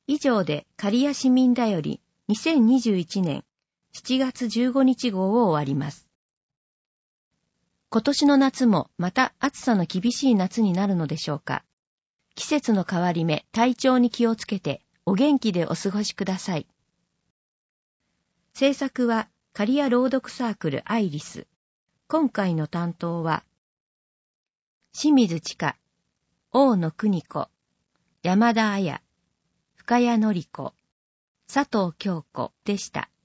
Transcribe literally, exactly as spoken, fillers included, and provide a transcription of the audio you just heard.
以上で刈谷市民だよりにせんにじゅういちねんしちがつじゅうごにち号を終わります。今年の夏もまた暑さの厳しい夏になるのでしょうか。季節の変わり目、体調に気をつけてお元気でお過ごしください。制作は刈谷朗読サークルアイリス。今回の担当は清水千佳、大野邦子、山田彩、深谷典子、佐藤京子でした。